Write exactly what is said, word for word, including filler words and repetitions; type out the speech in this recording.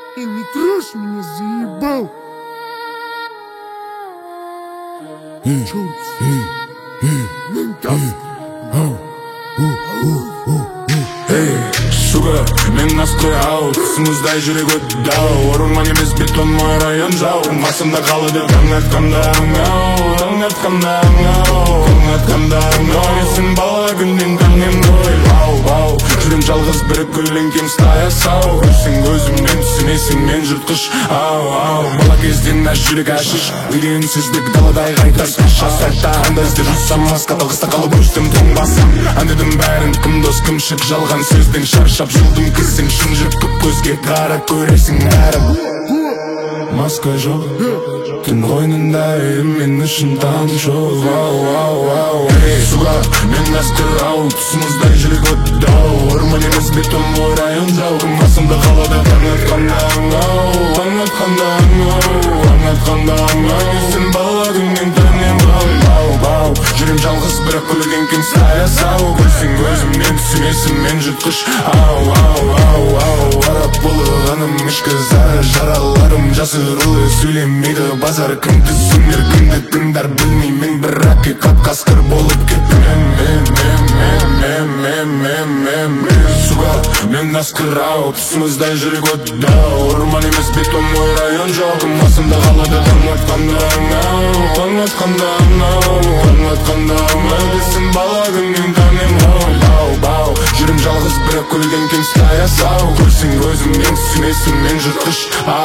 И не трожь меня, заебал. Эй, сука, мен настрой аут, сымыздай жүрек өтті ау. Орынман емес бетон, мой район жау. Басымда қалады таң атқанда аңау, таң атқанда аңау, таң атқанда аңау. Есің бала күннен таңнен ғой, бау, бау. Жүрем жалғыз бір көлеңкем стая сау. Көрсең көзімнен түсінесің мен жыртқыш, ау, ау. Бала кезден әш жүрек әшіш, үйренсіздік даладай қайтас. Асфальтта анда іздеп жүрсам, маскада қыста қалып өстім тоң басым. Әндедім бәрін кім дос кім шық, жалған сөздің шаршап жылдың кізсің. Шын жүріп көп көзге қарап көресің әрім. Маска жоқ, түн қойнында мен үшін таң жоқ, ау, ау, ау. Эй, суға, мен мәскір ау, тұсымыздай жүрек өтті ау. Орман емес бетон, мой район жау. Басымда қалады таң атқанда аңау, таң атқанда аңау, таң атқанда аңау. Есін бала күннен тәнен бау, бау, бау. Жүрем жалғыз бірақ көлеңкем стая сау. Көрсең өзімнен түсінесің мен жыртқыш, ау, ау, ау, ау. Арап болғаным ішкі зары жараларым жасырулы сөйлемейді базар. Кімді түсіңдер кімді тыңдар білмеймін, бір ақиқат қасқыр болып кеттім. Мен, мен, мен, мен, мен, мен, мен, мен, суға, мен асқыр ау, тұсымыздай жүрек өтті ау. Орман емес бетон, мой район жоқ. Басымда қалады таң атқанда аңау, таң атқанда аңау, таң атқанда аңау. Десін бала күннен тәнем бау, бау, бау. Жүрем жалғыз бірақ көлденкен стая сау. Көрсең өзіңнен түсінесің мен жыртқыш,